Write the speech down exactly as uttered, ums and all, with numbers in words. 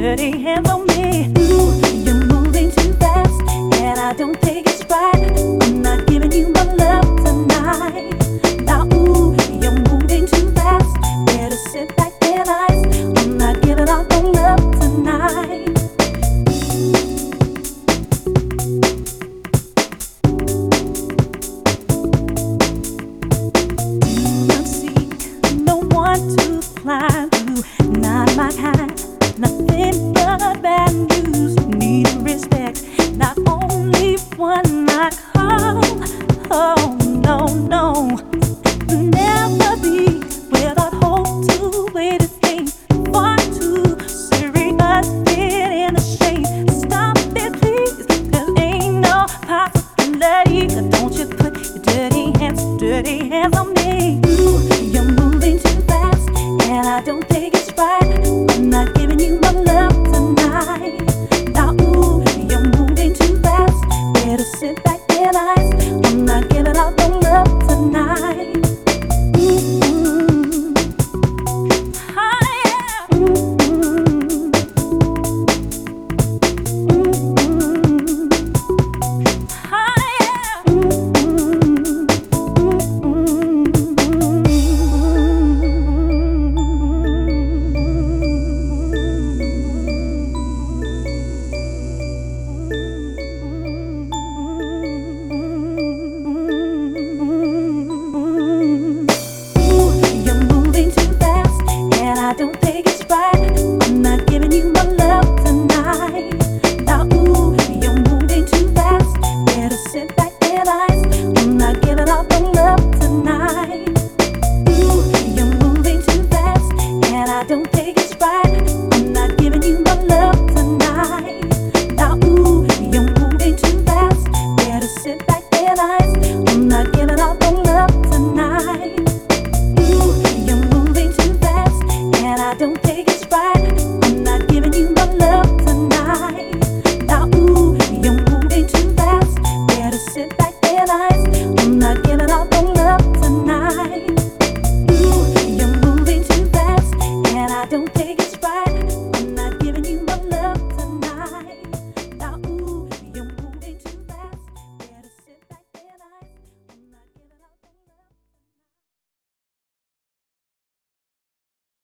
dirty hands on me. Ooh, you're moving too fast, and I don't think it's right. I'm not giving you my love tonight. Now, ooh, you're moving too fast. Better sit back and ice. I'm not giving out no love tonight. To fly through, not my kind, nothing but bad news. Need respect, not only one I call. Oh no, no, never be without hope to wait a thing. Far too serious, getting ashamed. Stop it, please, 'cause ain't no possibility. Don't you put your dirty hands, dirty hands on me. Ooh, you're moving too fast, and I don't think it's right. I'm not giving you my love tonight. Now, ooh, you're moving too fast. Better sit back and ice. I'm not giving out no love tonight. Mm-hmm. Oh, yeah. Mm-hmm. Mm-hmm. Oh, yeah. Mm-hmm. I don't think it's right. I'm not giving you my love tonight. Now, ooh, you're moving too fast. Better sit back and ice. I'm not giving out no love tonight. Ooh, you're moving too fast, and I don't think it's right. I'm not giving you my love tonight. Now, ooh, you're moving too fast. Better sit back and ice. I'm not giving out no love tonight. Ooh, you're moving too fast, and I don't think it's right. I'm not giving you my love tonight. Now, ooh, you're moving too fast. Better sit back and ice. I'm not giving out no love tonight. Ooh, you're moving too fast, and I don't think